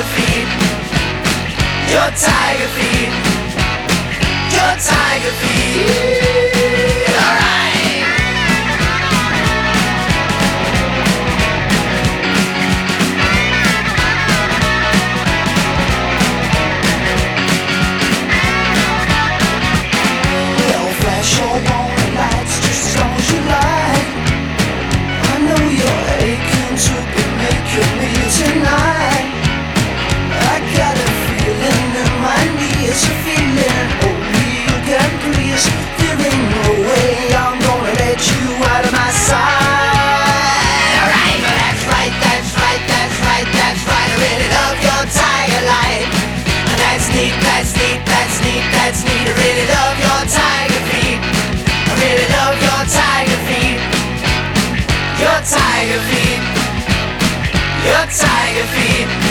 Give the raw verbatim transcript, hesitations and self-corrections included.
tiger feet. Your tiger feet. Your tiger feet. Alright. Well, flash your warning lights just as long as you like. I know you're aching to be making me tonight. I got a feeling in my knees, a feeling only you can please. There ain't no way I'm gonna let you out of my sight. Alright, that's right, that's right, that's right, that's right. I really love your tiger light. And that's neat, that's neat, that's neat, that's neat. I really love your tiger feet. I really love your tiger feet. Your tiger feet. Your tiger feet.